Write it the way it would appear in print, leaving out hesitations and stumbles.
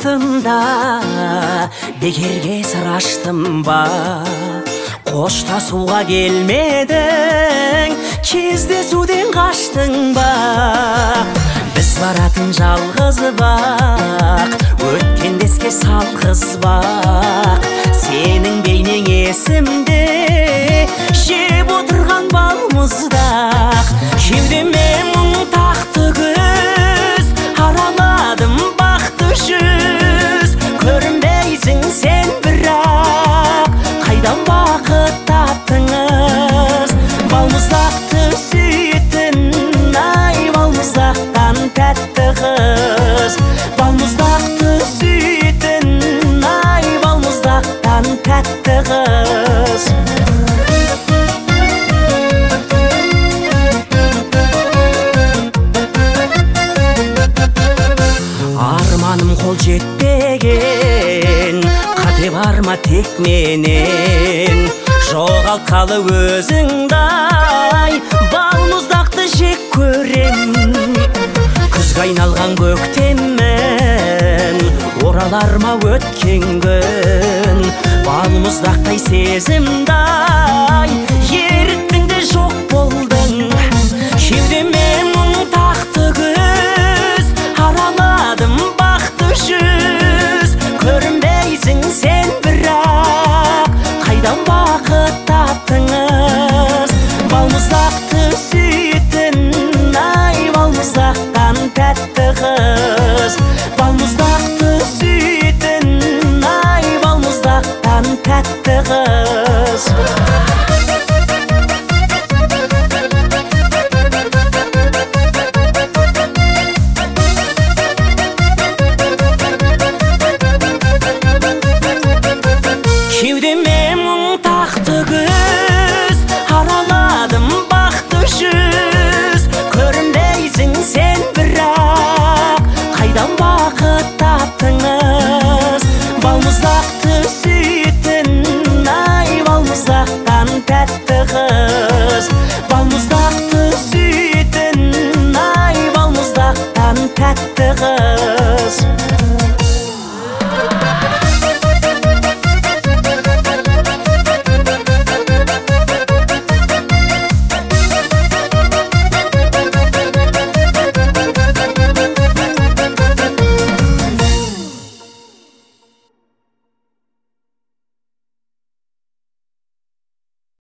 бақытымда бекерге сыр аштым ба? Қоштасуға келмедің, кездесуден қаштың ба? Біз баратын жалғыз бақ, өткенді еске салғыз бақ. Сенің бейнең есімде, жеп отырған балмұздақ. Кеудеме мұң тақты күз, араладым бақты жүз. Көрінбейсің сен бірақ, қайдан бақыт таптыңыз? Балмұздақты сүйетін, ай балмұздақтан тәтті қыз. Балмұздақты сүйетін, ай балмұздақтан тәтті қыз. Арманым қол жетпеген, қате бар ма тек менен? Жоғалтқалы өзіңдай, балмұздақты жек көрем. Күзге айналған көктеммен, оралар ма өткен күн? Балмұздақтай сезімдай, еріктің де жоқ болдың. Кеудеме мұң тақты күз, араладым бақты жүз. Көрінбейсің сен бірақ, қайдан бақыт таптыңыз? Балмұздақты сүйетін, ай балмұздақтан тәтті қыз. Балмұздақты сүйетін, ай балмұздақтан тәтті қыз. Кеудеме мұң тақты күз, араладым бақты жүз. Көрінбейсің сен бірақ, қайдан бақыт таптыңыз? Балмұздақты сүйетін, ай балмұздақтан тәтті қыз. Балмұздақты сүйетін, ай балмұздақтан тәтті қыз.